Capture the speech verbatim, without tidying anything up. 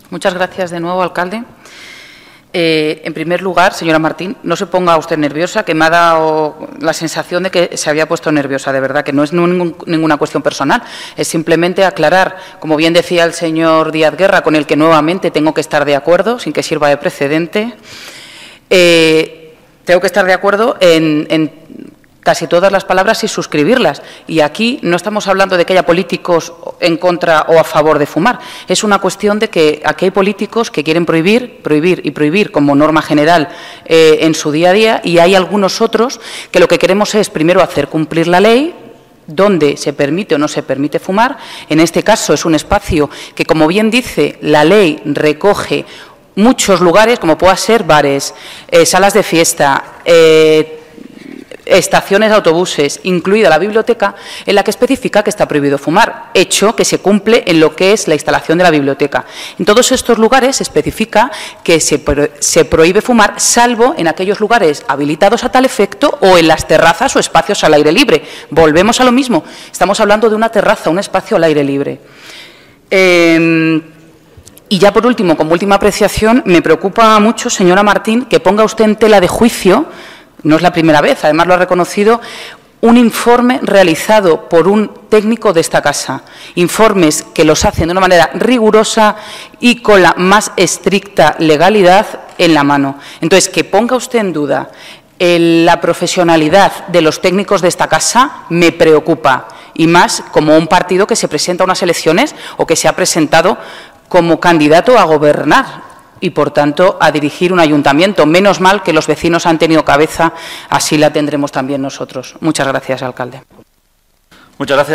Muchas gracias de nuevo, alcalde. Eh, en primer lugar, señora Martín, no se ponga usted nerviosa, que me ha dado la sensación de que se había puesto nerviosa, de verdad, que no es ningún, ninguna cuestión personal, es simplemente aclarar, como bien decía el señor Díaz Guerra, con el que nuevamente tengo que estar de acuerdo, sin que sirva de precedente, eh, tengo que estar de acuerdo en, en casi todas las palabras y suscribirlas. Y aquí no estamos hablando de que haya políticos en contra o a favor de fumar. Es una cuestión de que aquí hay políticos que quieren prohibir, prohibir y prohibir como norma general eh, en su día a día, y hay algunos otros que lo que queremos es primero hacer cumplir la ley, donde se permite o no se permite fumar. En este caso es un espacio que, como bien dice, la ley recoge muchos lugares, como puedan ser bares, eh, salas de fiesta, eh, estaciones de autobuses, incluida la biblioteca, en la que especifica que está prohibido fumar, hecho que se cumple en lo que es la instalación de la biblioteca. En todos estos lugares se especifica que se, pro se prohíbe fumar, salvo en aquellos lugares habilitados a tal efecto o en las terrazas o espacios al aire libre. Volvemos a lo mismo, estamos hablando de una terraza, un espacio al aire libre. Eh, Y ya por último, como última apreciación, me preocupa mucho, señora Martín, que ponga usted en tela de juicio, no es la primera vez, además lo ha reconocido, un informe realizado por un técnico de esta casa. Informes que los hacen de una manera rigurosa y con la más estricta legalidad en la mano. Entonces, que ponga usted en duda el, la profesionalidad de los técnicos de esta casa me preocupa, y más como un partido que se presenta a unas elecciones o que se ha presentado como candidato a gobernar y, por tanto, a dirigir un ayuntamiento. Menos mal que los vecinos han tenido cabeza, así la tendremos también nosotros. Muchas gracias, alcalde. Muchas gracias.